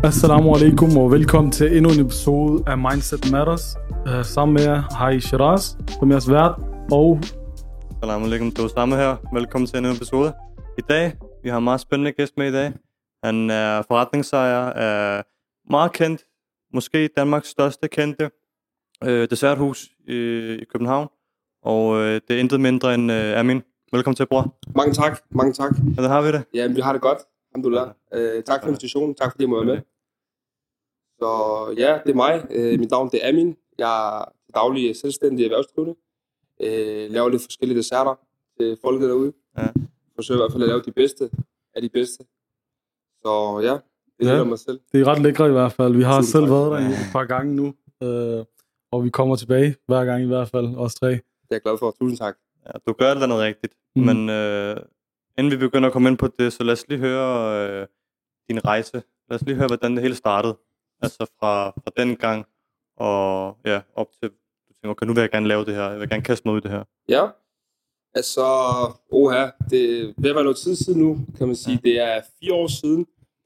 Assalamu alaikum og velkommen til endnu en episode af Mindset Matters. Sammen med jer har I Shiraz, som jeres vært, og... Assalamu alaikum, du er samme her. Velkommen til endnu en episode. I dag, vi har en meget spændende gæst med i dag. Han er forretningsejer af meget kendt, måske Danmarks største kendte desserthus i København. Og det er intet mindre end Amin. Velkommen til, bror. Mange tak. Ja, der har vi det. Ja, vi har det godt. Alhamdulillah. Tak for invitationen. Tak fordi jeg må være med. Så ja, det er mig. Mit navn det er Amin. Jeg er daglig selvstændig erhvervsdrivende. Laver lidt forskellige desserter til folket derude. Ja. Forsøger i hvert fald at lave de bedste af de bedste. Så ja, det er mig selv. Det er ret lækkert i hvert fald. Vi har selv været der et par gange nu. Og vi kommer tilbage hver gang i hvert fald, os tre. Det er jeg glad for. Tusind tak. Ja, du gør alt andet rigtigt. Men inden vi begynder at komme ind på det, så lad os lige høre din rejse. Lad os lige høre, hvordan det hele startede. Altså fra den gang og ja, op til, du tænker, okay, nu vil jeg gerne lave det her. Jeg vil gerne kaste mig ud i det her. Ja, altså, det vil være noget tid siden nu, kan man sige. Det er 4 år siden,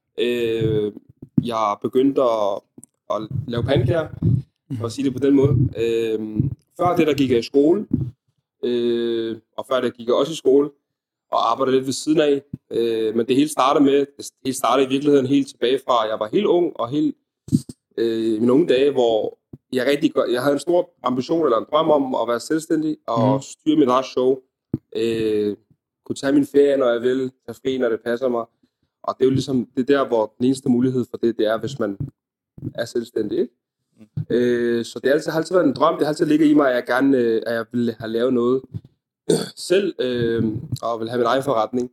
jeg begyndte at lave pandekager, for at sige det på den måde. Før det, der gik jeg i skole, og før det gik jeg også i skole, og arbejdede lidt ved siden af. Men det hele startede i virkeligheden helt tilbage fra, jeg var helt ung, og helt i mine unge dage, hvor jeg havde en stor ambition eller en drøm om at være selvstændig og styre mit eget show. Kunne tage min ferie, når jeg vil, tage fri, når det passer mig. Og det er jo ligesom, det er der, hvor den eneste mulighed for det er, hvis man er selvstændig, ikke? Så det har altid været en drøm. Det har altid ligget i mig, at jeg ville have lavet noget selv, og ville have min egen forretning.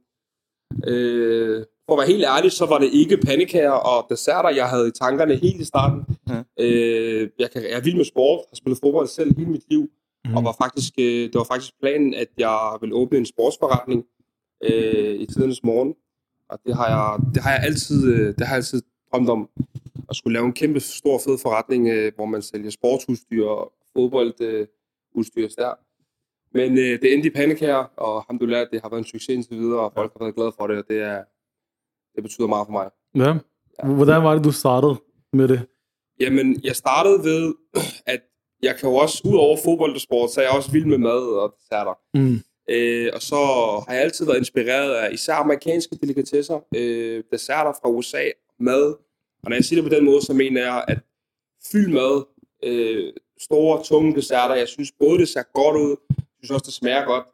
For at være helt ærlig, så var det ikke pandekager og desserter, jeg havde i tankerne helt i starten. Jeg er vild med sport, har spillet fodbold selv hele mit liv, og det var faktisk planen, at jeg ville åbne en sportsforretning i tidernes morgen. Og det har jeg altid drømt om, at skulle lave en kæmpe stor fed forretning, hvor man sælger sportsudstyr og fodboldudstyr der. Men det endte i pandekager, og alhamdulillah, det har været en succes indtil videre, og folk har været glade for det, og det betyder meget for mig. Ja. Hvordan var det, du startede med det? Jamen, jeg startede ved, at jeg kan jo også, ud over fodbold og sport, så er jeg også vild med mad og desserter. Og så har jeg altid været inspireret af især amerikanske delikatesser, desserter fra USA, mad. Og når jeg siger det på den måde, så mener jeg, at fyld mad, store, tunge desserter, jeg synes både det ser godt ud, jeg synes også det smager godt.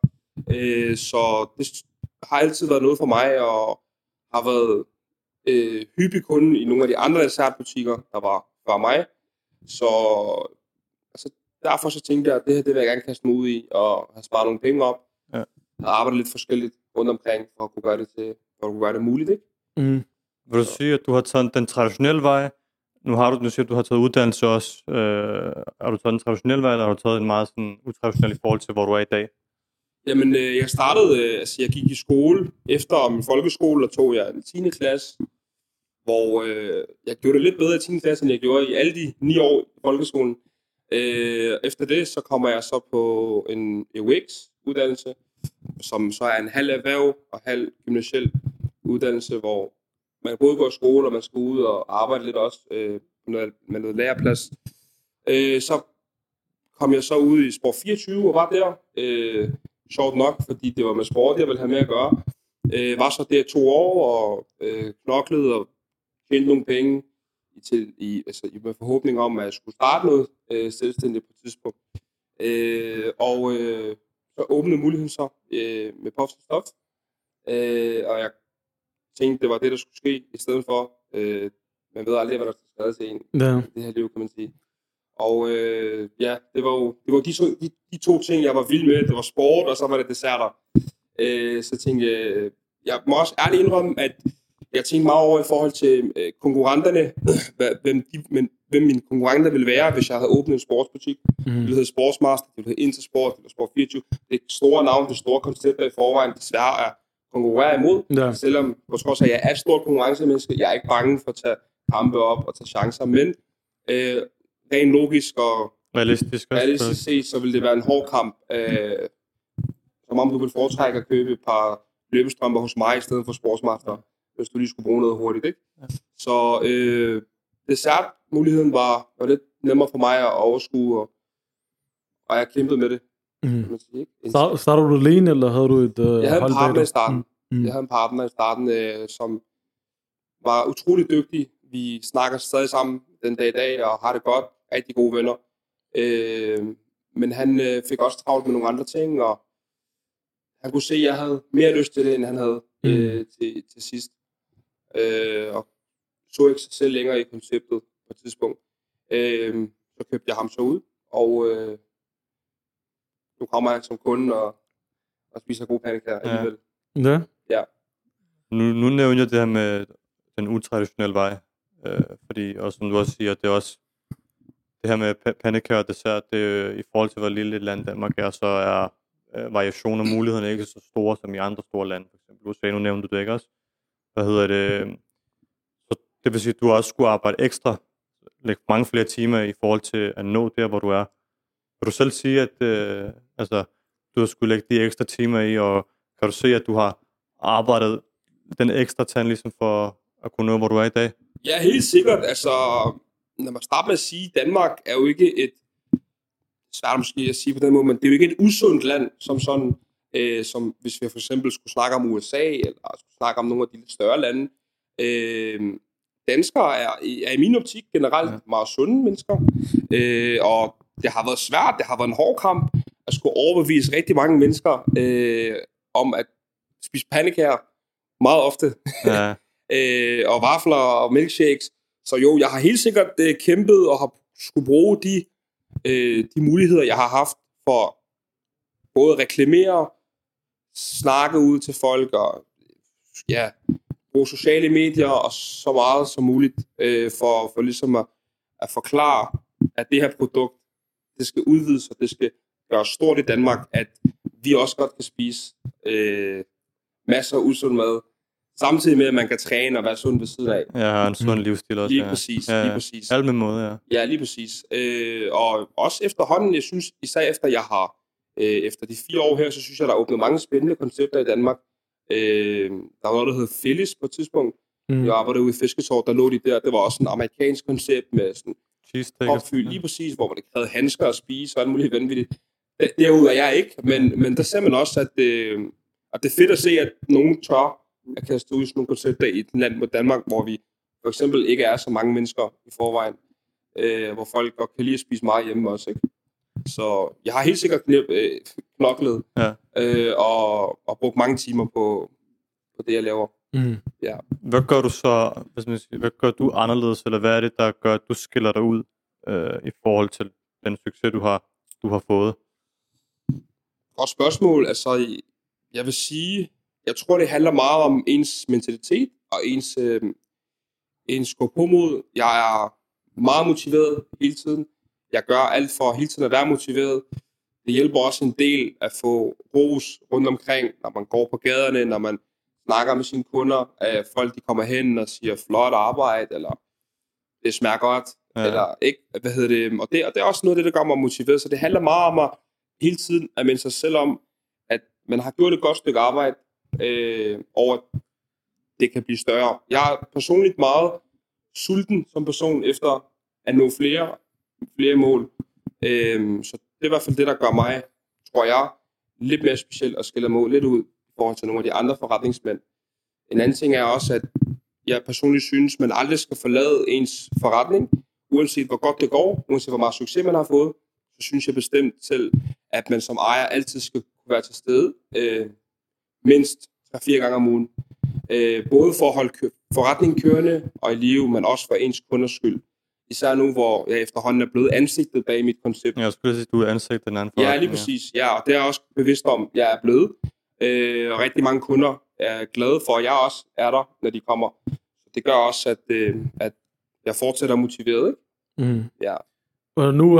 Så det har altid været noget for mig, og har været hyppig kunde i nogle af de andre dessertbutikker, der var før mig. Så altså, derfor så tænkte jeg, at det vil jeg gerne kaste mig ud i, og have sparet nogle penge op. Ja. Og arbejde lidt forskelligt rundt omkring, for at kunne gøre det muligt, ikke? Vil du sige, at du har taget den traditionelle vej? Nu siger du har taget uddannelse også. Har du taget den traditionelle vej, eller har du taget en meget sådan utraditionel i forhold til, hvor du er i dag? Jamen, jeg startede, jeg gik i skole efter min folkeskole, og tog jeg en 10. klasse, hvor jeg gjorde det lidt bedre i 10. klasse, end jeg gjorde i alle de 9 år i folkeskolen. Efter det, så kommer jeg så på en EUX-uddannelse, som så er en halv erhverv og halv gymnasiel uddannelse, hvor man både går i skole, og man skal ud og arbejde lidt også med noget læreplads. Så kom jeg så ud i Sport 24 og var der. Sjovt nok, fordi det var med sport, jeg ville have med at gøre. Var så der 2 år og knoklede og tjente nogle penge med forhåbning om, at jeg skulle starte noget selvstændigt på et tidspunkt. Så åbnede muligheden så med Puffs & Stuff. Og jeg tænkte, det var det, der skulle ske, i stedet for, man ved aldrig, hvad der skal skade til en i det her liv, kan man sige. Og det var de 2 ting, jeg var vild med. Det var sport, og så var det desserter. Så tænkte jeg må også ærligt indrømme, at jeg tænkte meget over i forhold til konkurrenterne, hvem mine konkurrenter ville være, hvis jeg havde åbnet en sportsbutik. Det ville hedde Sportsmaster, det ville hedde Intersport, eller Sport 24. Det er store navn, det store koncepter i forvejen, desværre er konkurrere imod. Ja. Selvom, på trods af, at jeg er et stort konkurrencemenneske, jeg er ikke bange for at tage kampe op og tage chancer, men rent logisk og realistisk set, så vil det være en hård kamp. Som om du vil foretrække at købe et par løbestrømper hos mig i stedet for Sportsmaster. hvis du lige skulle bruge noget hurtigt, ikke? Ja. Så dessertmuligheden var lidt nemmere for mig at overskue, og jeg kæmpede med det. Mm. Startede du alene, eller havde du et Jeg havde en partner i starten. Jeg havde en partner i starten, som var utrolig dygtig. Vi snakker stadig sammen den dag i dag, og har det godt. Rigtig gode venner. Men han fik også travlt med nogle andre ting, og han kunne se, at jeg havde mere lyst til det, end han havde til sidst. Og så ikke sig selv længere i konceptet på et tidspunkt. Så købte jeg ham så ud, og nu kommer han som kunde og spiser gode pandekager alligevel. Ja. Nu nævner jeg det her med den utraditionelle vej, fordi, og som du også siger, det er også det her med pandekager og dessert, det i forhold til hvor lille et land Danmark er, så er variation og mulighederne ikke så store som i andre store lande, for eksempel USA, nu nævnte du det ikke også. Så det vil sige, at du også skulle arbejde ekstra, lægge mange flere timer i forhold til at nå der, hvor du er. Kan du selv sige, at du har skulle lægge de ekstra timer i, og kan du se, at du har arbejdet den ekstra tand ligesom for at kunne nå, hvor du er i dag? Ja, helt sikkert. Altså, når man starter med at sige, at Danmark er jo ikke et, svært måske at sige på den måde, men det er jo ikke et usundt land, som sådan, som hvis vi for eksempel skulle snakke om USA, eller skulle snakke om nogle af de lidt større lande. Danskere er i min optik generelt meget sunde mennesker, og det har været svært, det har været en hård kamp at skulle overbevise rigtig mange mennesker om at spise pandekager meget ofte, og vafler og milkshakes. Så jo, jeg har helt sikkert kæmpet og har skulle bruge de muligheder, jeg har haft for både at reklamere, snakke ud til folk og bruge sociale medier og så meget som muligt for ligesom at forklare, at det her produkt, det skal udvides, og det skal gøres stort i Danmark, at vi også godt kan spise masser af usund mad, samtidig med, at man kan træne og være sund ved siden af. Ja, en sund livsstil også. Lige præcis. Alt med måde, ja. Ja, lige præcis. Og også efterhånden, jeg synes, især efter jeg har, efter de 4 år her, så synes jeg, der er åbnet mange spændende koncepter i Danmark. Der var noget, der hed Phillies på et tidspunkt. Jeg arbejdede ude i Fisketårn, der lå de der. Det var også en amerikansk koncept med sådan opfyldt, lige præcis, hvor man ikke havde handsker at spise og alt muligt vanvittigt. Derude er jeg ikke, men der ser man også, at det er fedt at se, at nogen tør at kaste ud sådan nogle koncepter i et land mod Danmark, hvor vi for eksempel ikke er så mange mennesker i forvejen, hvor folk godt kan lide at spise meget hjemme også, ikke? Så jeg har helt sikkert knoklet og brugt mange timer på det, jeg laver. Ja. Hvad gør du så, hvad gør du anderledes, eller hvad er det, der gør, at du skiller dig ud i forhold til den succes, du har fået? Godt spørgsmål. Altså, jeg vil sige, jeg tror, det handler meget om ens mentalitet og ens gå på mod. Jeg er meget motiveret hele tiden. Jeg gør alt for hele tiden at være motiveret. Det hjælper også en del at få ros rundt omkring, når man går på gaderne, når man snakker med sine kunder. Folk de kommer hen og siger, flot arbejde, eller det smager godt, eller ikke. Og det er også noget af det, der gør mig motiveret. Så det handler meget om at hele tiden at minde sig selv om, at man har gjort et godt stykke arbejde, og at det kan blive større. Jeg er personligt meget sulten som person efter at nå flere mål. Så det er i hvert fald det, der gør mig, tror jeg, lidt mere specielt at skille mig lidt ud i forhold til nogle af de andre forretningsmænd. En anden ting er også, at jeg personligt synes, man aldrig skal forlade ens forretning, uanset hvor godt det går, uanset hvor meget succes man har fået. Så synes jeg bestemt selv, at man som ejer altid skal kunne være til stede mindst 3-4 gange om ugen. Både for at holde forretningen kørende og i live, men også for ens kunders skyld. Især nu, hvor jeg efterhånden er blevet ansigtet bag mit koncept. Jeg skulle sige, at du er ansigtet den anden forretning. Ja, lige præcis. Ja, og det er jeg også bevidst om, jeg er blevet. Og rigtig mange kunder er glade for, at jeg også er der, når de kommer. Det gør også, at jeg fortsætter motiveret. Ja. Og nu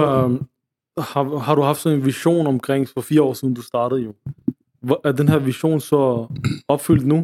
har du haft sådan en vision omkring for 4 år siden, du startede jo. Er den her vision så opfyldt nu?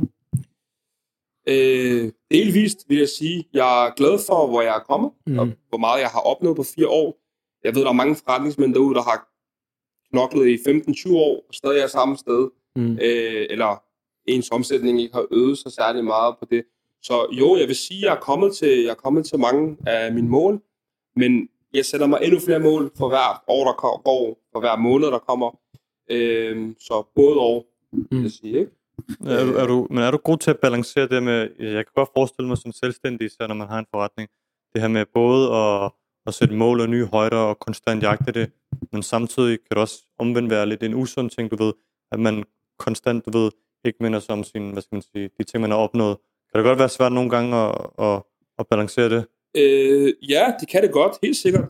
Delvist vil jeg sige, jeg er glad for, hvor jeg er kommet, og hvor meget jeg har opnået på 4 år. Jeg ved, der er mange forretningsmænd derude, der har knoklet i 15-20 år, og stadig er samme sted, eller ens omsætning ikke har øget sig særlig meget på det. Så jo, jeg vil sige, at jeg er kommet til mange af mine mål, men jeg sætter mig endnu flere mål for hver år, der går, for hver måned, der kommer. Så både år, vil jeg sige, ikke? Er du god til at balancere det med, jeg kan godt forestille mig som selvstændig, især når man har en forretning, det her med både at sætte mål og nye højder og konstant jagte det, men samtidig kan det også omvendt være lidt en usund ting, du ved, at man konstant, du ved, ikke minder sig om sine, hvad skal man sige, de ting, man har opnået. Kan det godt være svært nogle gange at balancere det? Ja, det kan det godt, helt sikkert.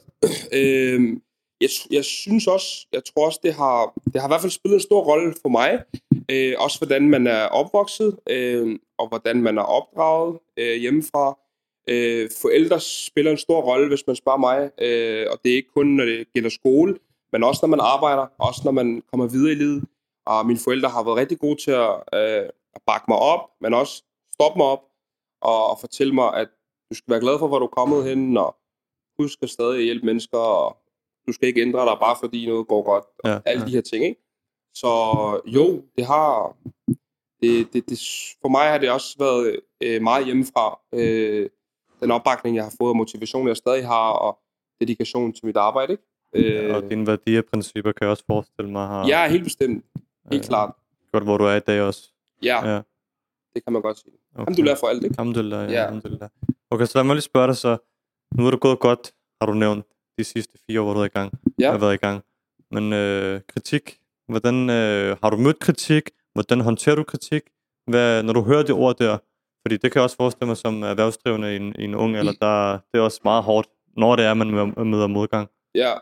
Jeg synes også, jeg tror også, det har i hvert fald spillet en stor rolle for mig. Også hvordan man er opvokset, og hvordan man er opdraget hjemmefra. Forældre spiller en stor rolle, hvis man spørger mig. Og det er ikke kun, når det gælder skole, men også når man arbejder, også når man kommer videre i livet. Og mine forældre har været rigtig gode til at bakke mig op, men også stoppe mig op og fortælle mig, at du skal være glad for, hvor du er kommet hen, og husk at stadig hjælpe mennesker, og du skal ikke ændre dig, bare fordi noget går godt. Og alle de her ting, ikke? Så jo, det har... for mig har det også været meget hjemmefra. Den opbakning, jeg har fået, og motivation, jeg stadig har, og dedikation til mit arbejde, ikke? Og dine værdier og principper kan jeg også forestille mig har... Ja, helt bestemt. Helt klart. Godt, hvor du er i dag også. Ja. Det kan man godt sige. Okay. Alhamdulillah for alt, ikke? Alhamdulillah, ja. Alhamdulillah. Okay, så lad mig lige spørge dig så. Nu er det gået godt, har du nævnt, de sidste 4 år, hvor du er i gang. Ja. Har været i gang. Men kritik, hvordan har du mødt kritik? Hvordan håndterer du kritik? Når du hører det ord der? Fordi det kan jeg også forestille mig som erhvervsdrivende i en ung alder, det er også meget hårdt, når det er, man møder modgang. Ja.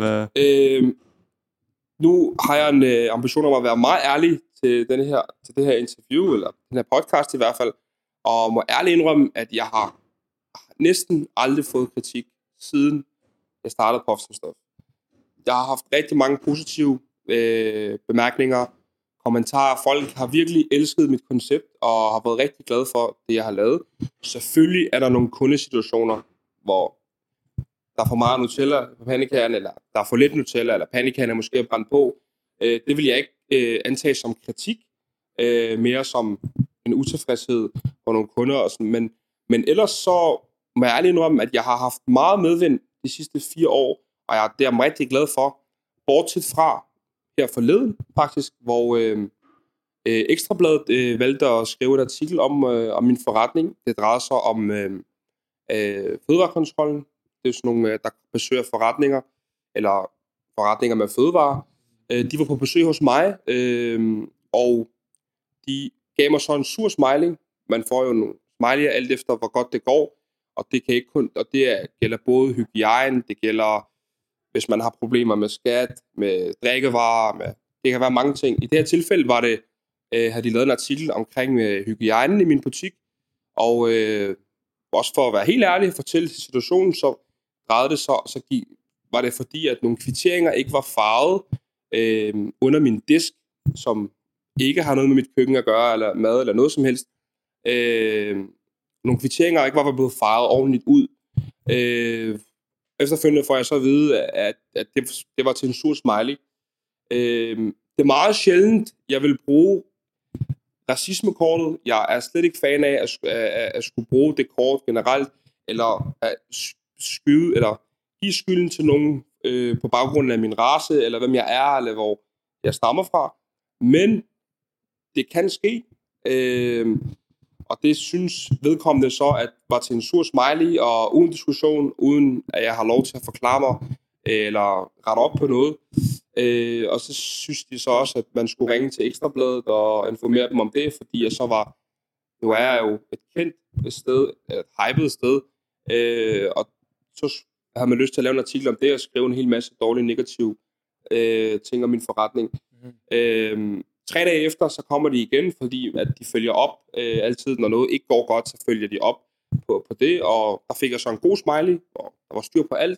Nu har jeg en ambition om at være meget ærlig til det her interview, eller den her podcast i hvert fald, og må ærligt indrømme, at jeg har næsten aldrig fået kritik, siden jeg startede på Stof. Jeg har haft rigtig mange positive bemærkninger, kommentarer. Folk har virkelig elsket mit koncept, og har været rigtig glade for det, jeg har lavet. Selvfølgelig er der nogle kundesituationer, hvor der er for meget Nutella på pandekagen, eller der er for lidt Nutella, eller pandekagen er måske brændt på. Det vil jeg ikke antage som kritik, mere som en utilfredshed for nogle kunder. Og sådan. Men ellers så må jeg ærligt indrømme, at jeg har haft meget medvind de sidste 4 år, og det er jeg rigtig glad for. Bortset fra her forleden, faktisk, hvor Ekstrabladet valgte at skrive et artikel om min forretning. Det drejer sig om fødevarekontrollen. Det er sådan nogle, der besøger forretninger, eller forretninger med fødevarer. De var på besøg hos mig, og de gav mig så en sur smiley. Man får jo nogle smiley'er alt efter, hvor godt det går, og det kan ikke kun, og det gælder både hygiejne, det gælder, hvis man har problemer med skat, med drikkevarer, det kan være mange ting. I det her tilfælde var det, havde de lavet en artikel omkring hygiejnen i min butik, og også for at være helt ærlig, fortælle situationen, så drejede det var det fordi, at nogle kvitteringer ikke var farvet under min disk, som ikke har noget med mit køkken at gøre, eller mad, eller noget som helst. Nogle kvitteringer ikke var blevet farvet ordentligt ud. Efterfølgende får jeg så at vide, at det var til en sur smiley. Det er meget sjældent, jeg vil bruge racismekortet. Jeg er slet ikke fan af at skulle bruge det kort generelt, eller at skyde, eller give skylden til nogen på baggrund af min race, eller hvem jeg er, eller hvor jeg stammer fra. Men det kan ske, og det synes vedkommende så, at var til en sur smiley, og uden diskussion, uden at jeg har lov til at forklare mig, eller rette op på noget. Og så synes de så også, at man skulle ringe til Ekstrabladet og informere dem om det, fordi jeg så var, nu er jeg jo et kendt sted, et hypet sted, og så havde man lyst til at lave en artikel om det, og skrive en hel masse dårlige, negative ting om min forretning. 3 dage efter, så kommer de igen, fordi at de følger op altid, når noget ikke går godt, så følger de op på det, og der fik jeg så en god smiley, og der var styr på alt.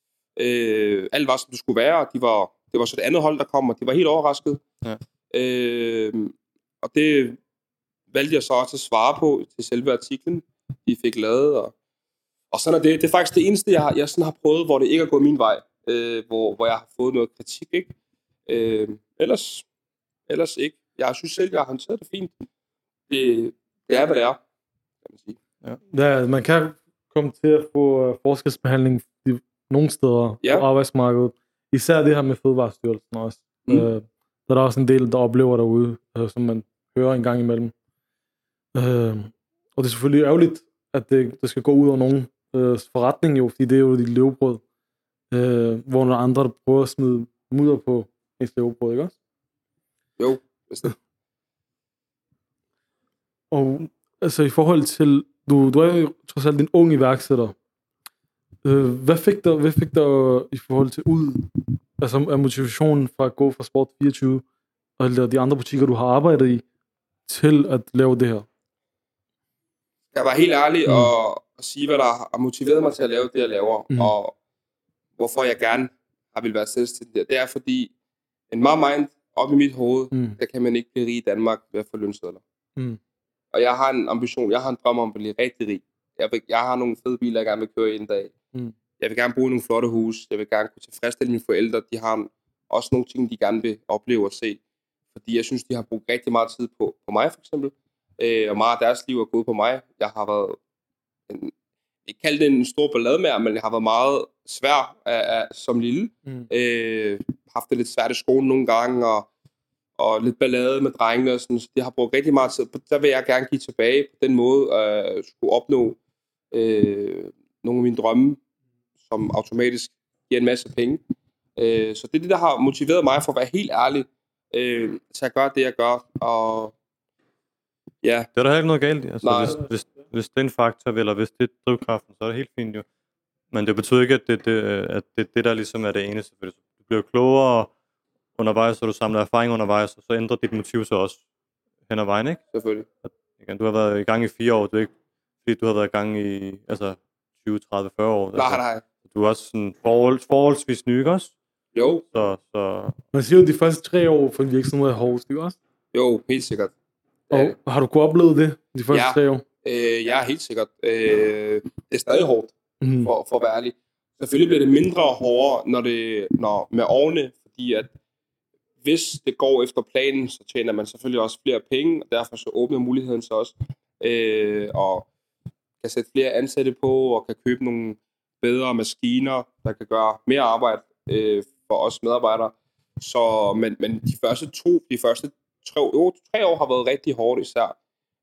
Alt var, som det skulle være, og det var så det andet hold, der kom, og de var helt overrasket. Ja. Og det valgte jeg så også at svare på til selve artiklen, de fik lavet, og sådan er det. Det er faktisk det eneste, jeg sådan har prøvet, hvor det ikke er gået min vej, hvor jeg har fået noget kritik, ikke? Ellers ikke. Jeg synes selv, jeg har håndteret det fint. Det er, hvad det er, kan man sige. Ja, man kan komme til at få forskelsbehandling nogle steder på arbejdsmarkedet. Især det her med Fødevarestyrelsen også. Der er også en del, der oplever derude, som man hører en gang imellem. Og det er selvfølgelig ærgerligt, at det skal gå ud over nogen forretning, jo, fordi det er jo dit levebrød. Hvor nogle andre, der prøver at smide mudder på ens levebrød, ikke også? Jo, bestemt. Og altså i forhold til, du er jo trods alt en ung iværksætter. Hvad fik der i forhold til altså af motivationen fra at gå fra Sport 24 og de andre butikker, du har arbejdet i, til at lave det her? Jeg var helt ærlig og sige, hvad der har motiveret mig til at lave det, jeg laver, og hvorfor jeg gerne har vil være selvstændig. Det er fordi, en meget mind op i mit hoved, der kan man ikke blive rig i Danmark ved at få lønsedler. Og jeg har en ambition, jeg har en drøm om at blive rigtig rig. Jeg har nogle fede biler, jeg gerne vil køre i en dag. Jeg vil gerne bo i nogle flotte huse. Jeg vil gerne kunne tilfredsstille mine forældre. De har også nogle ting, de gerne vil opleve og se. Fordi jeg synes, de har brugt rigtig meget tid på mig, for eksempel. Og meget af deres liv er gået på mig. Jeg har været, ikke kaldt det en stor ballademager, men jeg har været meget svær som lille. Haft det lidt svært i skolen nogle gange, og lidt ballade med drengene og sådan, så de har brugt rigtig meget tid. Der vil jeg gerne give tilbage på den måde, skulle opnå nogle af mine drømme, som automatisk giver en masse penge. Så det er det, der har motiveret mig, for at være helt ærlig, til at gøre det, jeg gør. Og ja. Det er der ikke noget galt i. Altså, hvis det er en faktor, eller hvis det er drivkraften, så er det helt fint jo. Men det betyder ikke, at det der ligesom er det eneste. Du bliver klogere undervejs, og du samler erfaring undervejs, og så ændrer dit motiv så også hen ad vejen, ikke? Selvfølgelig. Igen, du har været i gang i 4 år, det er ikke fordi du har været i gang i 20, 30, 40 år. Nej. Du er også sådan forholdsvis ny, ikke også? Jo. Så... Man siger jo, de første 3 år for en virksomhed er hårdest, ikke også? Jo, helt sikkert. Og har du kunnet opleve det de første 3 år? Ja, helt sikkert. Det er stadig hårdt, for at være ærlig. Selvfølgelig bliver det mindre hårdere, når med årene, fordi at hvis det går efter planen, så tjener man selvfølgelig også flere penge, og derfor så åbner muligheden så også, og kan sætte flere ansatte på, og kan købe nogle bedre maskiner, der kan gøre mere arbejde for os medarbejdere. Så, men de første 3 år har været rigtig hårdt især.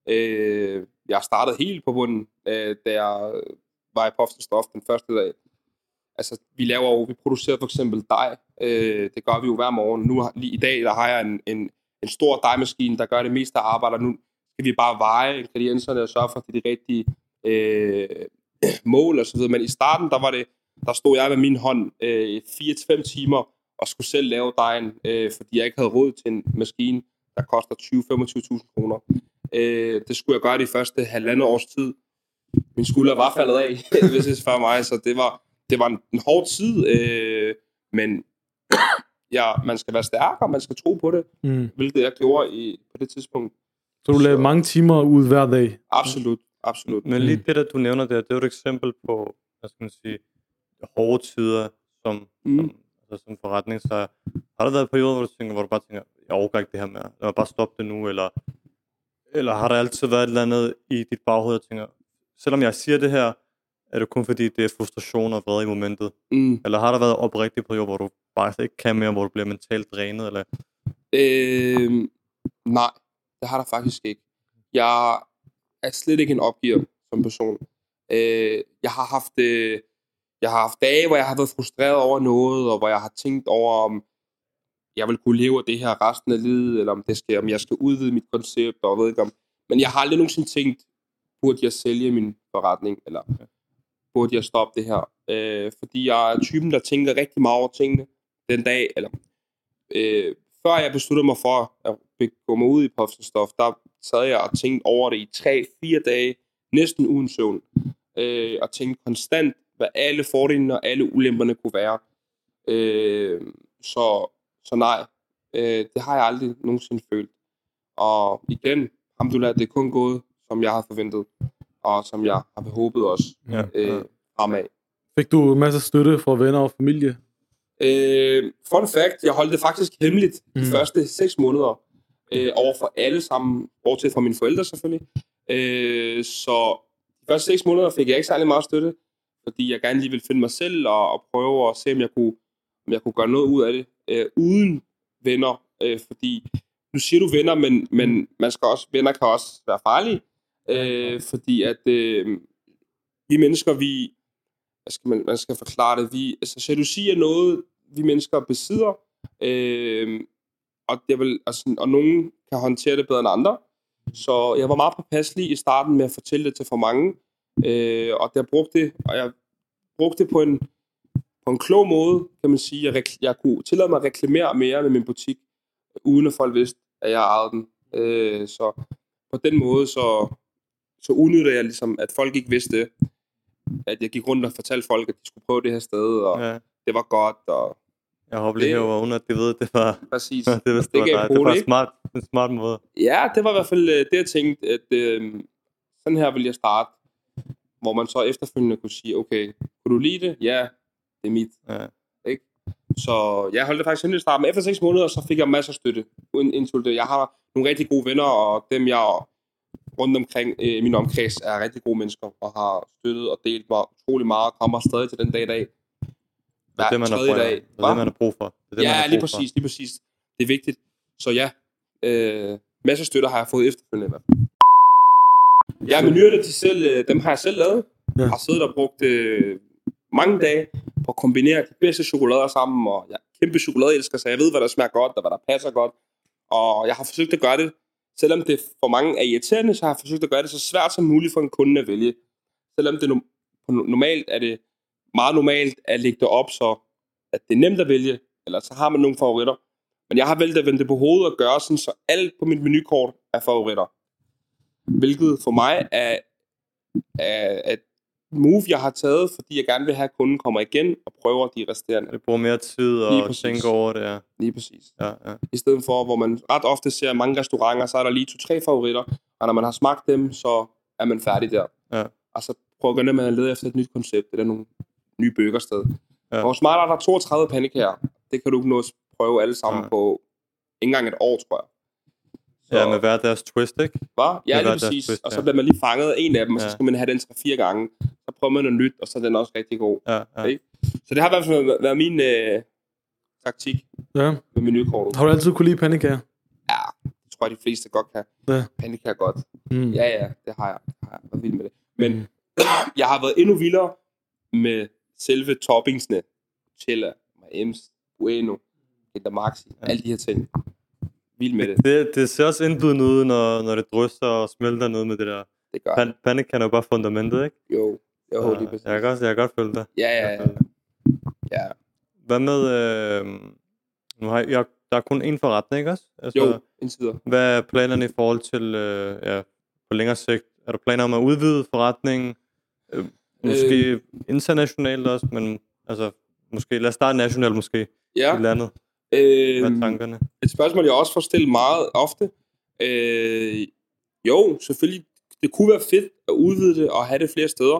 Jeg startede helt på bunden, da jeg var i Poftenstof den første dag. Altså, vi producerer for eksempel dej. Det gør vi jo hver morgen. Lige i dag, der har jeg en stor dejmaskine, der gør det meste af arbejdet. Nu skal vi bare veje ingredienserne og sørge for, at det er de rigtige mål og så videre. Men i starten, der stod jeg med min hånd 4-5 timer og skulle selv lave dejen, fordi jeg ikke havde råd til en maskine, der koster 20-25.000 kroner. Det skulle jeg gøre de første 1,5 års tid. Min skulder var faldet af, hvis det for mig, så det var en hård tid, men ja, man skal være stærk, og man skal tro på det, hvilket jeg gjorde på det tidspunkt. Så du lavede mange timer ud hver dag? Absolut. Men lige det, der du nævner der, det er jo et eksempel på, hvad skal man sige, hårde tider som forretning. Så har der været perioder, hvor du bare tænker, jeg overgår ikke det her med, lad mig bare stoppe det nu, eller har der altid været et eller andet i dit baghoved, og tænker, selvom jeg siger det her, er det kun fordi, det er frustration og vrede i momentet? Eller har der været oprigtige perioder, hvor du bare ikke kan mere, hvor du bliver mentalt drænet? Eller? Nej, det har der faktisk ikke. Jeg er slet ikke en opgiver som person. Jeg har haft dage, hvor jeg har været frustreret over noget, og hvor jeg har tænkt over, om jeg vil kunne leve af det her resten af livet, eller om jeg skal udvide mit koncept, og ved ikke om. Men jeg har aldrig nogensinde tænkt, burde jeg sælge min forretning, eller burde jeg stoppe det her? Fordi jeg er typen, der tænker rigtig meget over tingene den dag, eller før jeg besluttede mig for at gå mig ud i Poftenstof, der sad jeg og tænkte over det i 3-4 dage, næsten uden søvn, og tænkte konstant, hvad alle fordelene og alle ulemperne kunne være. Så nej, det har jeg aldrig nogensinde følt. Og igen, alhamdulillah, det er kun gået, som jeg har forventet, og som jeg har håbet også fremad. Fik du masser af støtte fra venner og familie? Fun fact, jeg holdt det faktisk hemmeligt de første 6 måneder, overfor alle sammen, bortset fra mine forældre selvfølgelig. Så første 6 måneder fik jeg ikke særlig meget støtte, fordi jeg gerne lige ville finde mig selv og prøve at se, om jeg kunne gøre noget ud af det, uden venner. Fordi, nu siger du venner, men venner kan også være farlige, fordi at vi mennesker, man skal forklare det, jalousi er noget, vi mennesker besidder, og nogen kan håndtere det bedre end andre. Så jeg var meget påpasselig i starten med at fortælle det til for mange, og jeg brugte det på en klog måde, kan man sige. Jeg kunne tillade mig at reklamere mere med min butik, uden at folk vidste, at jeg ejede den. Så på den måde, så udnyttede jeg ligesom, at folk ikke vidste, at jeg gik rundt og fortalte folk, at de skulle prøve det her sted, og det var godt. Og jeg håber lige her, uden at de ved, det var... Præcis. det var en smart måde. Ja, det var i hvert fald det, jeg tænkte, at sådan her vil jeg starte, hvor man så efterfølgende kunne sige, okay, kunne du lide det? Ja, det er mit. Ja. Ikke? Så jeg holdt det faktisk ind i starten, men efter 6 måneder, så fik jeg masser af støtte. Jeg har nogle rigtig gode venner, og dem jeg rundt omkring i min omkreds er rigtig gode mennesker, og har støttet og delt mig utrolig meget, og kommer stadig til den dag i dag. Det er det, man har brug for. Lige præcis. Det er vigtigt. Så ja, masser af støtter har jeg fået efterfølgende. Ja, menuerne, dem har jeg selv lavet. Jeg har siddet og brugt mange dage på at kombinere de bedste chokolader sammen, og jeg er kæmpe chokoladeelsker, så jeg ved, hvad der smager godt, og hvad der passer godt. Og jeg har forsøgt at gøre det, selvom det for mange er irriterende, så har jeg forsøgt at gøre det så svært som muligt for en kunde at vælge. Selvom det normalt er det meget normalt at lægge det op, så at det er nemt at vælge, eller så har man nogle favoritter. Men jeg har valgt at vende det på hovedet og gøre sådan, så alt på mit menukort er favoritter. Hvilket for mig er et move, jeg har taget, fordi jeg gerne vil have, at kunden kommer igen og prøver de resterende. Det bruger mere tid og tænke over det, ja. Lige præcis. Ja. I stedet for, hvor man ret ofte ser mange restauranter, så er der lige 2-3 favoritter, og når man har smagt dem, så er man færdig der. Ja. Og så prøver man at lede efter et nyt koncept, eller nogle nye burgersted. Ja. Og smart er der 32 pandekager. Det kan du ikke nå at prøve alle sammen på ikke engang et år, tror jeg. Så, med hver deres twist, ikke? Hvad? Ja, lige præcis. Twist, og så bliver man lige fanget af en af dem, og så skal man have den 3-4 gange. Så prøver man noget nyt, og så er den også rigtig god. Ja. Okay? Så det har i hvert fald været min taktik med menukortet. Har du altid kunne lide pandekager? Ja, det tror jeg, de fleste godt kan. Ja. Pandekager godt. Ja, det har jeg. Jeg har været vild med det. Men jeg har været endnu vildere med selve toppingsne. Chilla, Ems, Bueno, Kinder Maxi, alle de her ting. Vild med det. Det ser også indbydende ud, når det drysser og smelter ned med det der. Det gør pandekager er jo bare fundamentet, ikke? Jo, lige præcis. Jeg kan godt følge det. Ja. Hvad med... nu har der er kun én forretning, ikke også? Altså, jo, indtil videre. Hvad er planerne i forhold til på længere sigt? Er der planer om at udvide forretningen? Måske internationalt også, men altså måske lad os starte nationalt måske i landet. Hvad er tankerne? Et spørgsmål, jeg også får stillet meget ofte. Jo, selvfølgelig. Det kunne være fedt at udvide det og have det flere steder.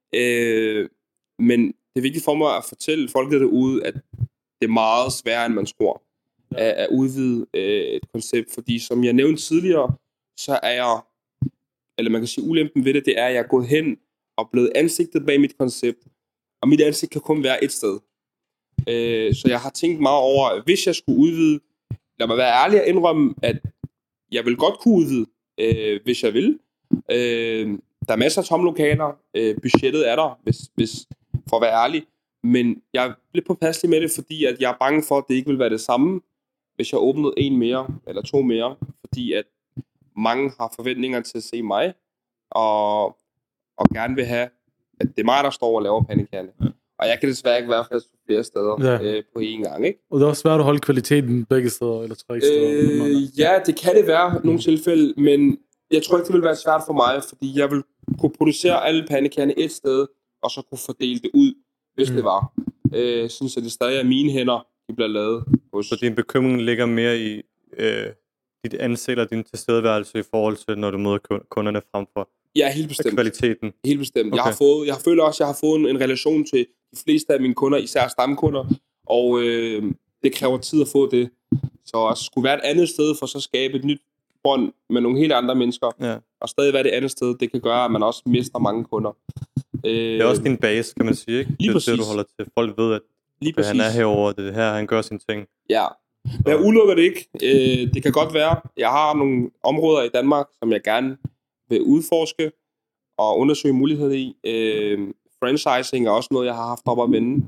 Men det er vigtigt for mig at fortælle folket derude, at det er meget sværere, end man tror, at udvide et koncept. Fordi som jeg nævnte tidligere, så er jeg, eller man kan sige ulempen ved det er, at jeg er gået hen og blevet ansigtet bag mit koncept. Og mit ansigt kan kun være et sted. Så jeg har tænkt meget over, at hvis jeg skulle udvide, lad mig være ærlig og indrømme, at jeg vil godt kunne udvide, hvis jeg vil. Der er masser af tomme lokaler. Budgettet er der, hvis for at være ærlig. Men jeg er lidt påpasselig med det, fordi at jeg er bange for, at det ikke vil være det samme, hvis jeg åbnede 1 mere eller 2 mere. Fordi at mange har forventninger til at se mig, og gerne vil have, at det er mig, der står og laver pandekagerne. Og jeg kan desværre ikke være fast flere steder på én gang, ikke? Og det er også svært at holde kvaliteten begge steder, eller 3 steder. Ja, det kan det være nogle tilfælde, men jeg tror ikke, det vil være svært for mig, fordi jeg vil kunne producere alle pandekagerne et sted, og så kunne fordele det ud, hvis det var. Sådan så det stadig er mine hænder, de bliver lavet hos. Så din bekymring ligger mere i dit ansigt og din tilstedeværelse i forhold til, når du møder kunderne frem for helt bestemt. Kvaliteten? Helt bestemt. Okay. Jeg føler også, at jeg har fået en relation til de fleste af mine kunder, især stamkunder, og det kræver tid at få det. Så at skulle være et andet sted for så at skabe et nyt bånd med nogle helt andre mennesker, Ja. og stadig være det andet sted, det kan gøre, at man også mister mange kunder. Det er også din base, kan man sige, ikke? Lige det er det, du præcis. holder til. Folk ved, at han er herovre, det er her, han gør sine ting. Ja, men jeg udelukker det ikke. Det kan godt være, jeg har nogle områder i Danmark, som jeg gerne vil udforske og undersøge muligheder i. Franchising er også noget, jeg har haft op at vende.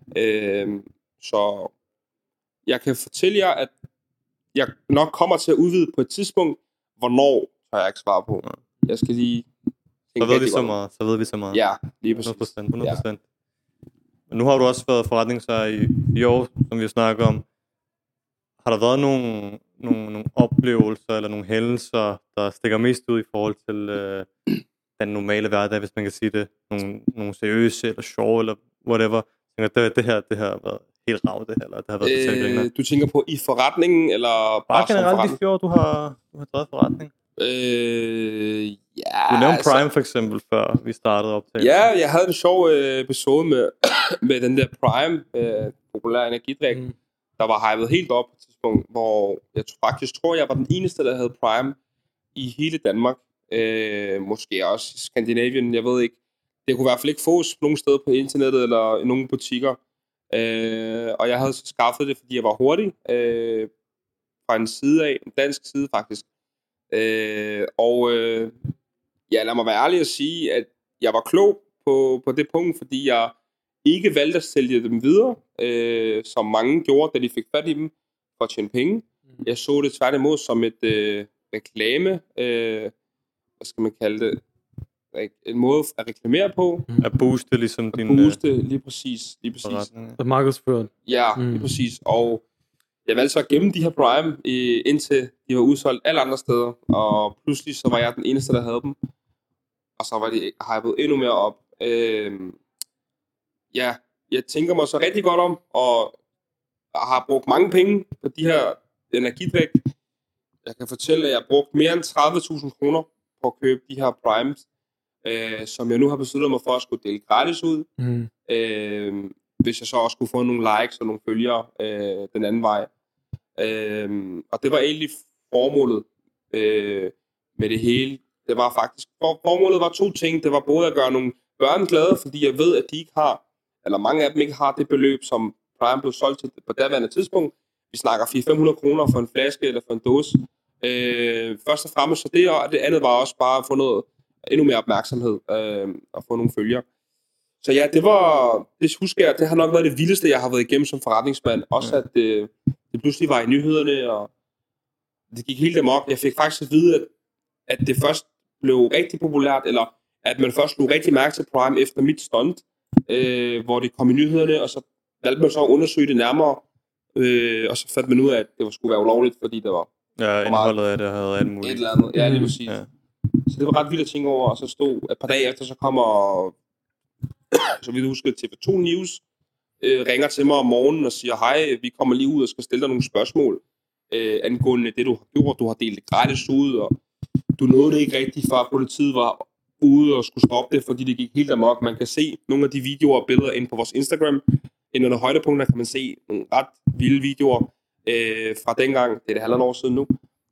Så jeg kan fortælle jer, at jeg nok kommer til at udvide på et tidspunkt. Hvornår, har jeg ikke svar på. Jeg skal lige... Så ved vi så meget. Ja, lige præcis. 100%. Ja. Men nu har du også været forretningsejer i år, som vi snakker om. Har der været nogle oplevelser eller nogle hændelser, der stikker mest ud i forhold til den normale hverdag, hvis man kan sige det? Nogle seriøse eller sjove eller whatever. Jeg tænker, det her har været helt rav, det her, eller det har været specielt. Du tænker på i forretningen, eller bare generelt de 4 år, du har drevet forretning? Ja, du nævnte Prime for eksempel, før vi startede optagelsen. Ja, jeg havde en sjov episode med den der Prime, populær energidrik, der var hypet helt op på et tidspunkt, hvor jeg faktisk tror, jeg var den eneste, der havde Prime i hele Danmark. Måske også i Skandinavien, jeg ved ikke. Det kunne i hvert fald ikke fås nogen steder på internettet eller i nogle butikker. Og jeg havde så skaffet det, fordi jeg var hurtig fra en side af, en dansk side faktisk. Ja, lad mig være ærlig at sige, at jeg var klog på det punkt, fordi jeg ikke valgte at sælge dem videre, som mange gjorde, da de fik fat i dem for at tjene penge. Jeg så det tværtimod som et reklame, hvad skal man kalde det, en måde at reklamere på. At booste ligesom din... At booste, lige præcis. At markedsføre. Ja, lige præcis. Og jeg valgte så at gemme de her Prime, indtil de var udsolgt alle andre steder. Og pludselig så var jeg den eneste, der havde dem. Og så var de hypet endnu mere op. Ja, jeg tænker mig så rigtig godt om, og har brugt mange penge på de her energidrik. Jeg kan fortælle, at jeg har brugt mere end 30.000 kroner på at købe de her Primes, som jeg nu har besluttet mig for at skulle dele gratis ud. Hvis jeg så også skulle få nogle likes og nogle følgere den anden vej. Og det var egentlig formålet med det hele. Det var faktisk, formålet var 2 ting. Det var både at gøre nogle børn glade, fordi jeg ved, at de ikke har, eller mange af dem ikke har det beløb, som Prime blev solgt til på daværende tidspunkt. Vi snakker 400-500 kroner for en flaske eller for en dåse. Først og fremmest så det, og det andet var også bare at få noget endnu mere opmærksomhed og få nogle følgere. Så ja, det husker jeg, det har nok været det vildeste, jeg har været igennem som forretningsmand. Også at det pludselig var i nyhederne, og det gik helt amok. Jeg fik faktisk at vide, at det først blev rigtig populært, eller at man først blev rigtig mærke til Prime efter mit stunt, hvor det kom i nyhederne, og så valgte man så at undersøge det nærmere, og så fandt man ud af, at det skulle være ulovligt, fordi det var... Ja, indholdet af det havde alt muligt. Et eller andet, ja, lige præcis. Ja. Så det var ret vildt at tænke over, og så stod et par dage efter, så kommer, så vidt du husker, TV2 News ringer til mig om morgenen og siger, hej, vi kommer lige ud og skal stille dig nogle spørgsmål angående det, du har gjort. Du har delt det gratis ud, og du nåede det ikke rigtigt, før politiet var ude og skulle stoppe det, fordi det gik helt amok. Man kan se nogle af de videoer og billeder inde på vores Instagram. Inde under højdepunkter kan man se nogle ret vilde videoer fra dengang. Det er det halvandet år siden nu.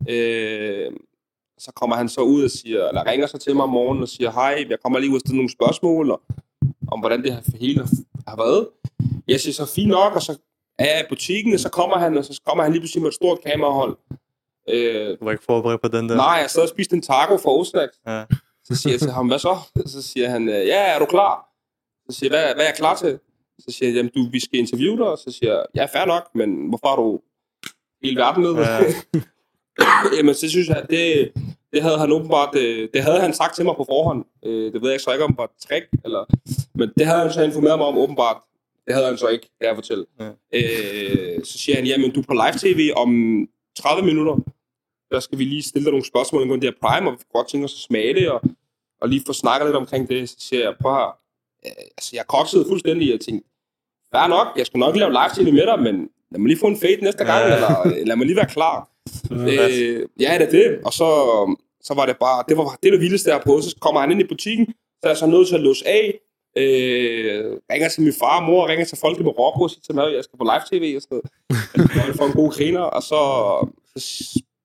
Så kommer han så ud og siger, eller ringer så til mig om morgenen og siger, hej, jeg kommer lige ud og stille nogle spørgsmål om hvordan det her hele har været. Jeg siger så fint nok, og så er jeg i butikken, og så kommer han lige pludselig med et stort kamerahold. Du var ikke forberedt på den der? Nej, jeg sad og spiste en taco fra Osnax. Ja. Så siger jeg til ham, hvad så? Så siger han, ja, er du klar? Så siger jeg, hvad er jeg klar til? Så siger jeg, jamen vi skal interviewe dig. Så siger jeg, ja, fair nok, men hvorfor har du hele verden med? Ja. Jamen, så synes jeg, at det havde han åbenbart, det havde han sagt til mig på forhånd. Det ved jeg så ikke, om det var et trick, eller... Men det havde han så informeret mig om åbenbart. Det havde han så ikke, kan jeg fortælle. Ja. Så siger han, jamen du er på live-tv om 30 minutter. Der skal vi lige stille dig nogle spørgsmål angående det her Prime, og vi kan godt tænke os at smage det, og lige få snakket lidt omkring det. Så siger jeg, prøv her. Altså, jeg koksede fuldstændig, og tænkte, fair nok, jeg skal nok lave live-tv med dig, men lad mig lige få en fade næste gang, eller lad mig lige være klar. Ja, det er det. Og så var det bare, det var det vildeste, jeg har prøvet. Så kommer han ind i butikken, så er jeg så nødt til at låse af, ringer til min far og mor, ringer til folk i Marokko og siger til mig, at jeg skal på live-tv og sådan noget. Jeg får en god griner, og så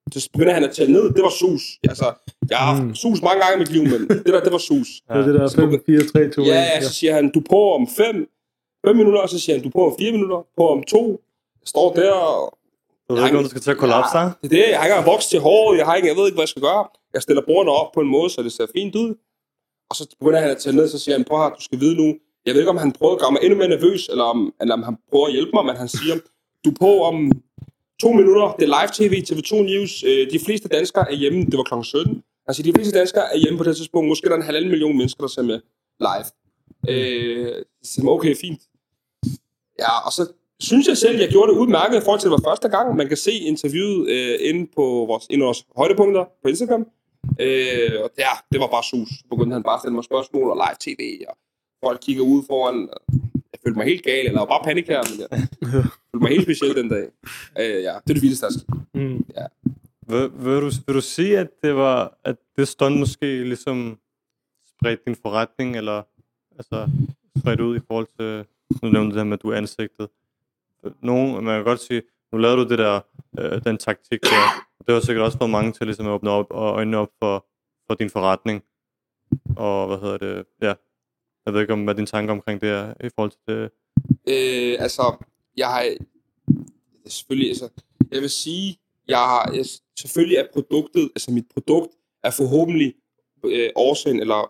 Så begynder han at tælle ned. Det var sus. Altså, jeg har haft sus mange gange i mit liv, men det var sus. Ja, det der 5, 4, 3, 2, 1. Ja, så siger han, du er på om 5 minutter, og så siger han, du er på om 4 minutter, på om 2. Jeg står der, og Du ved ikke, om du skal til at kollapse, det er det. Jeg har ikke vokst til håret, jeg ved ikke, hvad jeg skal gøre. Jeg stiller bordene op på en måde, så det ser fint ud. Og så begynder han at tælle ned, så siger han, prøv her, du skal vide nu. Jeg ved ikke, om han prøver at gøre mig endnu mere nervøs, eller om han prøver at hjælpe mig, men han siger, du er på om 2 minutter, det er live-tv, TV2 News. De fleste danskere er hjemme, det var kl. 17. Altså, de fleste danskere er hjemme på det tidspunkt. Måske er der 1,5 million mennesker, der ser med live. Så okay, fint. Ja, og så synes jeg selv, jeg gjorde det udmærket i forhold til, at det var første gang. Man kan se interviewet inde på en af vores højdepunkter på Instagram. Og ja, det var bare sus. Så begyndte han bare at stille mig spørgsmål og live-tv, og folk kigger ud foran. Jeg følte mig helt gal, eller bare panik her, men jeg følte mig helt speciel den dag. Ja, det er det vildeste, der skete. Ja. Vil du sige, at det stunt måske ligesom spredte din forretning, eller altså spredte ud i forhold til, nu nævnte det her med, at du er ansigtet. Man kan godt sige, nu lavede du det der, den taktik der, og det har sikkert også fået mange til ligesom at åbne op og øjnene op for din forretning. Og ja, jeg ved ikke, hvad din tanke omkring det er i forhold til det. Jeg har selvfølgelig, jeg vil sige, selvfølgelig er produktet, altså mit produkt er forhåbentlig årsagen, eller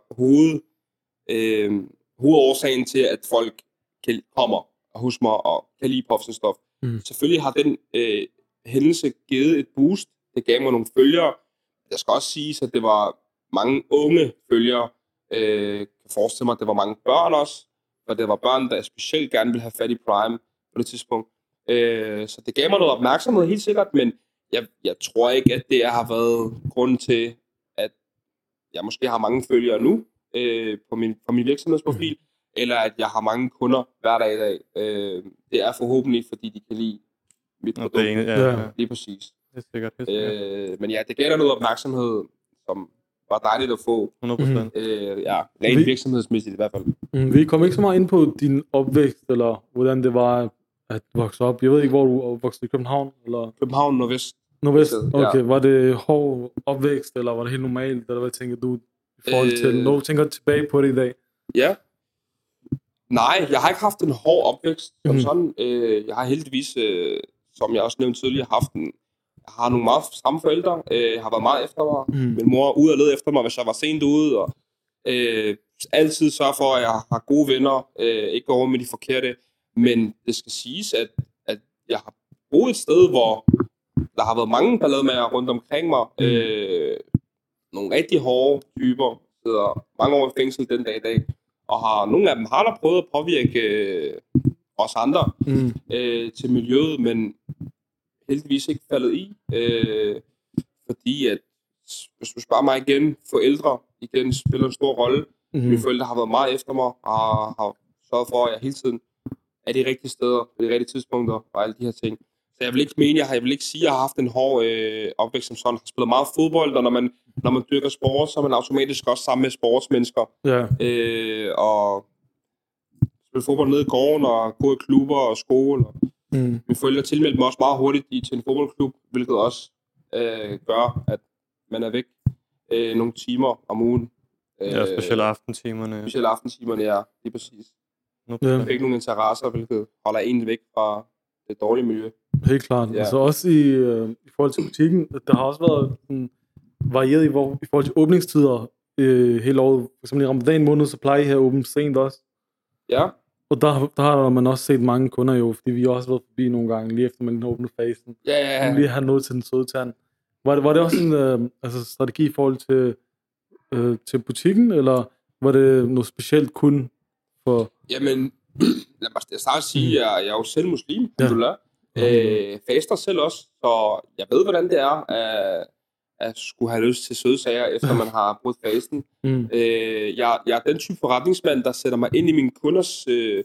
hovedårsagen til, at folk kommer og husker mig og kan lide Puffs & Stuff. Selvfølgelig har den hændelse givet et boost. Det gav mig nogle følgere. Jeg skal også sige, at det var mange unge følgere. Jeg kan forestille mig, at det var mange børn også. Og det var børn, der specielt gerne ville have fat i Prime på det tidspunkt. Så det gav mig noget opmærksomhed, helt sikkert. Men jeg tror ikke, at det har været grunden til, at jeg måske har mange følgere nu på min virksomhedsprofil. Eller at jeg har mange kunder hver dag i dag. Det er forhåbentlig, fordi de kan lide mit produkt. Lige præcis. Det er sikkert. Men ja, det gav der noget opmærksomhed, som var dejligt at få. 100%. Rent virksomhedsmæssigt i hvert fald. Vi kom ikke så meget ind på din opvækst, eller hvordan det var at vokse op. Jeg ved ikke, hvor du voksede i København? Eller? København, Nordvest. Nordvest, okay. Ja. Var det hård opvækst, eller var det helt normalt? Eller hvad tænker du i forhold til, når du tænker tilbage på det i dag? Ja. Nej, jeg har ikke haft en hård opvækst som sådan. Jeg har heldigvis, som jeg også nævnte tidligere, jeg har nogle meget stramme forældre. Jeg har været meget efter mig. Min mor er ude og lede efter mig, hvis jeg var sent ude. Og altid sørge for, at jeg har gode venner. Ikke gå over med de forkerte. Men det skal siges, at jeg har boet et sted, hvor der har været mange ballademager rundt omkring mig. Nogle rigtig hårde typer. Sidder mange år i fængsel den dag i dag. Og nogle af dem har der prøvet at påvirke os andre til miljøet, men heldigvis ikke faldet i. Fordi at, hvis du spørger mig igen, forældre igen spiller en stor rolle. Mine forældre har været meget efter mig, og har sørget for, at jeg hele tiden er de rigtige steder, på de rigtige tidspunkter, og alle de her ting. Så jeg vil ikke sige, at jeg har haft en hård opvækst som sådan. Jeg har spillet meget fodbold, og når man dyrker sport, så er man automatisk også sammen med sportsmennesker. Yeah. Og spille fodbold nede i gården, og gå i klubber og skole. Mine forældre tilmeldte mig også meget hurtigt til en fodboldklub, hvilket også gør, at man er væk nogle timer om ugen. Ja, specielt aftentimerne. Specielt aftentimerne, ja, lige præcis. Man har ikke nogen interesser, hvilket holder en væk fra det dårlige miljø. Helt klart. Ja. Altså også i forhold til butikken, der har også været varieret i forhold til åbningstider hele året. For eksempel i Ramadan måned, så plejer I her åbent sent også. Ja. Og der har man også set mange kunder jo, fordi vi har også været forbi nogle gange, lige efter man åbner fasen. Ja. Lige have noget til den søde tand. Var det også en strategi i forhold til butikken, eller var det noget specielt kun for... Jamen, lad mig starte at sige, at jeg er jo selv muslim, faster selv også, så jeg ved, hvordan det er at skulle have lyst til søde sager, efter man har brudt fasten. Jeg er den type forretningsmand, der sætter mig ind i mine kunders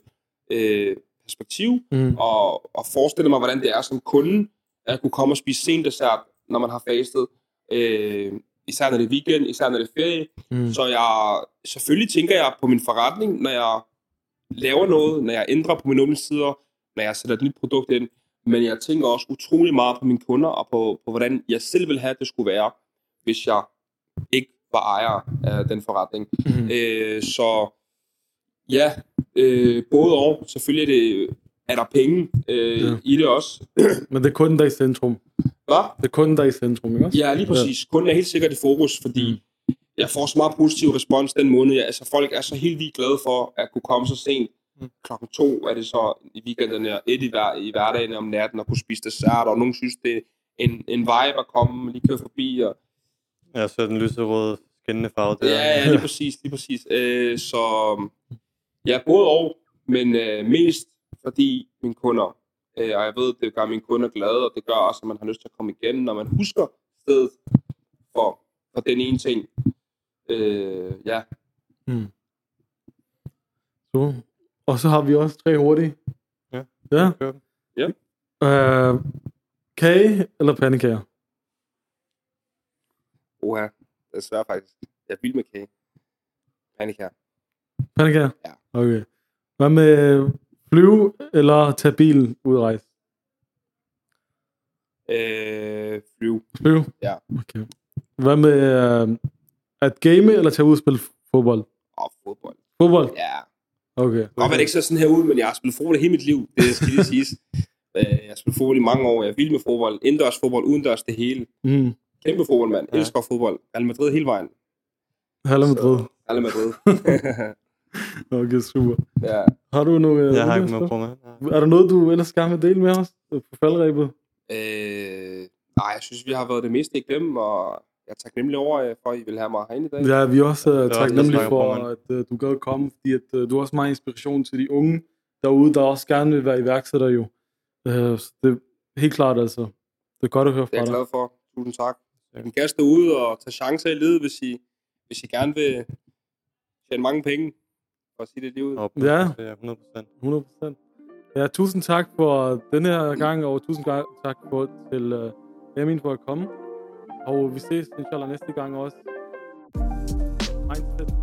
perspektiv, og forestiller mig, hvordan det er som kunde, at kunne komme og spise sen dessert, når man har fastet. Især når det er weekend, især når det er ferie. Så selvfølgelig tænker jeg på min forretning, når jeg laver noget, når jeg ændrer på mine åbningstider, når jeg sætter et nyt produkt ind. Men jeg tænker også utrolig meget på mine kunder, og på hvordan jeg selv vil have, at det skulle være, hvis jeg ikke var ejer af den forretning. Så ja, både og. Selvfølgelig er der penge i det også. Men det er kunden, der er i centrum. Hvad? Det er kunden, der er i centrum, ikke også? Ja, lige præcis. Kunden er helt sikkert i fokus, fordi jeg får så meget positiv respons den måned. Altså, folk er så helt vildt glade for at kunne komme så sent. 2:00 er det så i weekenderne, 1 i hverdagen om natten, og kunne spise dessert, og nogen synes, det er en vibe at komme, lige køre forbi. Og... Ja, så den lyserøde, skinnende farve der. Ja, lige præcis. Så ja, både og, men mest fordi mine kunder, og jeg ved, det gør mine kunder glade, og det gør også, at man har lyst til at komme igen, når man husker stedet for den ene ting. Ja. Så. Og så har vi også 3 hurtige. Ja. Kage eller pandekager? Oha, det er svært faktisk. Jeg er vild med kage. Pandekager. Pandekager? Ja. Okay. Hvad med flyve eller tage bilen ud at rejse? Flyve. Flyve? Ja. Okay. Hvad med at game eller tage ud og spille fodbold? Fodbold. Fodbold? Ja. Okay. Godt, det ikke så sådan her ud, men jeg har spillet fodbold hele mit liv. Det skal lige siges. Jeg har spillet fodbold i mange år. Jeg er vild med fodbold. Indendørs fodbold, udendørs det hele. Kæmpe fodboldmand. Ja. Elsker fodbold. Real Madrid hele vejen. Real Madrid. Real Madrid. Okay, super. Ja. Har du noget... Jeg har ikke med på mig. Er der noget, du ellers gerne vil dele med os på faldrebet? Nej, jeg synes, vi har været det meste igennem, og jeg er taknemmelig over, for at I vil have mig herinde i dag. Ja, vi er også taknemmelige for, at du gad komme, fordi at, du er også meget inspiration til de unge derude, der også gerne vil være iværksætter jo. Så det er helt klart altså. Det er godt at høre fra dig. Det er jeg glad for. Tusind tak. Jeg kan kaste ud og tage chancer i livet, hvis I gerne vil tjene mange penge, for at sige det lige ud. Ja, 100%. 100%. Ja, tusind tak for den her gang, og tusind tak til Amin for at komme. Og vi ses inshallah næste gang også. Mindset.